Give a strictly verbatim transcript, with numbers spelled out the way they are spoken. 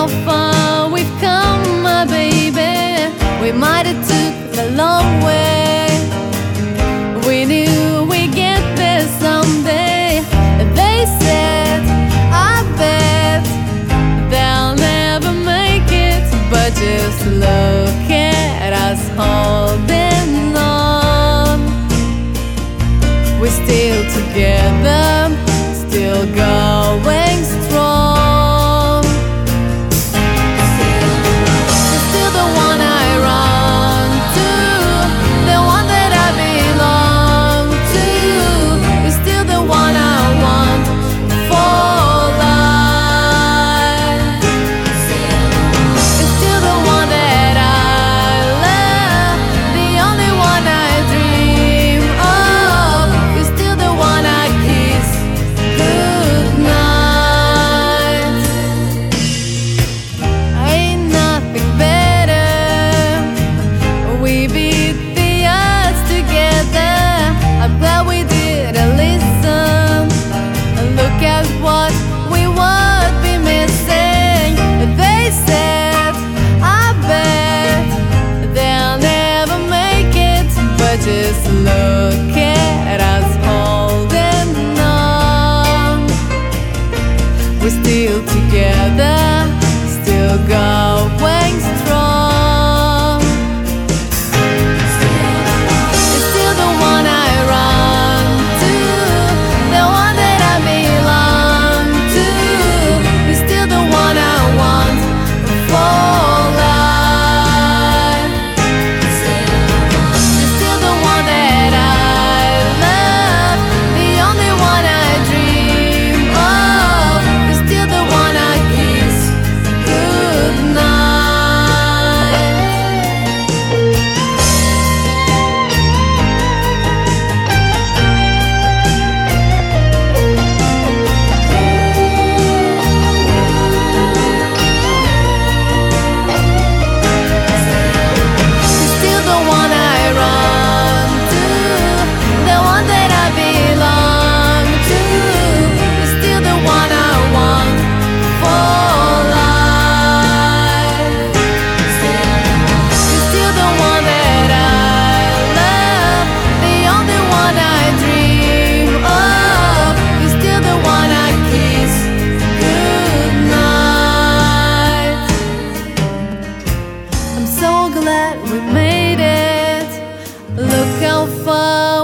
how far we've come, my baby. We might have took the long way. We knew we'd get there someday. They said, I bet they'll never make it. But just look at us holding on. We're still together, still going strong. You're still the one I run to, the one that I belong to. You're still the one I want for life. You're still the one that I love, the only one I dream of. You're still the one I kiss goodnight. Ain't nothing better. We beat the odds together. I'm glad we didn't listen. Look at what we would be missing. They said, I bet they'll never make it. But just look at us holding on. We're still together, still going strong. You're still the one I run to, the one that I belong to. You're still the one I want for life. You're still the one that I love, the only one I dream of. You're still the one I kiss goodnight. You're still the one I run to, the one that I belong to. You're still the one I want for life. You're still the one that I love, the only one I dream of. You're still the one I kiss goodnight. I'm so glad we made it. Look how far